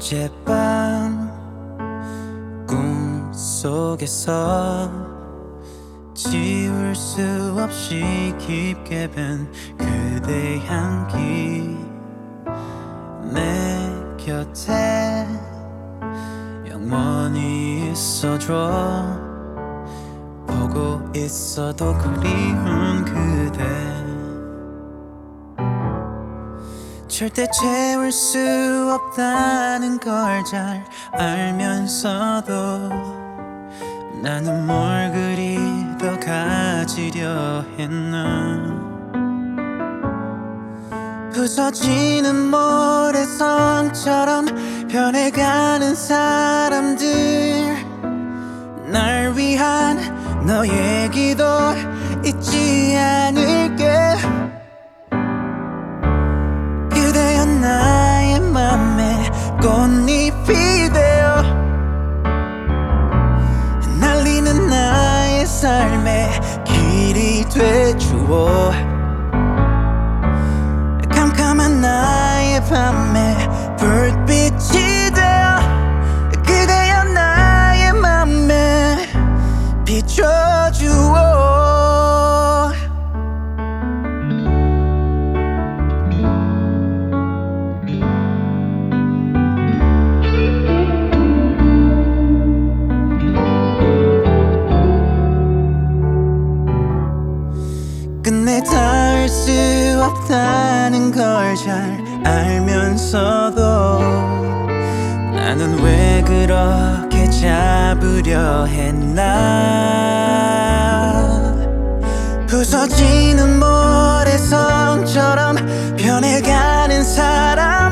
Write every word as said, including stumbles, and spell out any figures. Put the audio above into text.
어젯밤 꿈속에서 지울 수 없이 깊게 밴 그대 향기 내 곁에 영원히 있어줘. 보고 있어도 그리운 그대 절대 채울 수 없다는 걸 잘 알면서도 나는 뭘 그리 더 가지려 했나. 부서지는 모래성처럼 변해가는 사람들, 날 위한 너의 기도 잊지 않을게. 그대여 나의 맘에 꽃잎이 되어 날리는 나의 삶의 길이 돼주어. 캄캄한 나의 밤에 불빛이 되어 그대여 나의 맘에 비춰주어. 끝내 닿을 수 없다는 걸 잘 알면서도 나는 왜 그렇게 잡으려 했나. 부서지는 모래성처럼 변해가는 사람,